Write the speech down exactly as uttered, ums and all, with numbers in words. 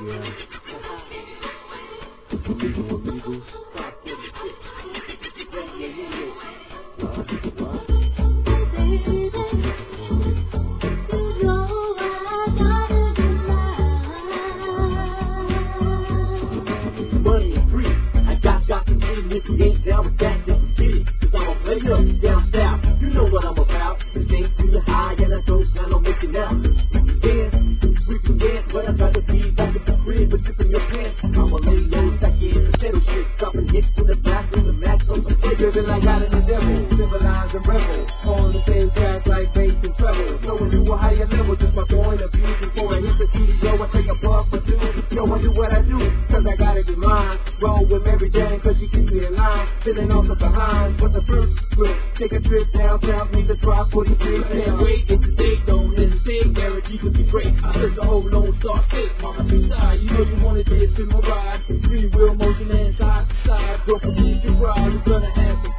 Yeah. Illegal, illegal. Money is free. I got got to get it. If you ain't down with that, then you get it. Cause I'm a player down south. You know what I'm about. This ain't too high and I don't plan on making out. We can dance, we can dance, but I got to be back at the crib with zipping your pants. I'm a lay low, back in the settle shit. Dropping hits to the back of the max on the player than I got in the devil. Civilized and rebel. On the same track like bass and treble. Showing you a higher level, just my point of view. Before I hit the studio, I take a puff or two. Yo, I do what I do, cause I gotta be mine. Roll with Mary Jane, cause she keeps me in line. Sitting off the behind, but the first trip. Take a trip downtown, need to drop forty-three. Can't wait, it's the date, don't hesitate. Guarantee could be great. I heard the whole Lone Star State. Mama, you side, you know you wanted this in my ride. Free wheel motion and side to side. Go from east to crowd, you're gonna have to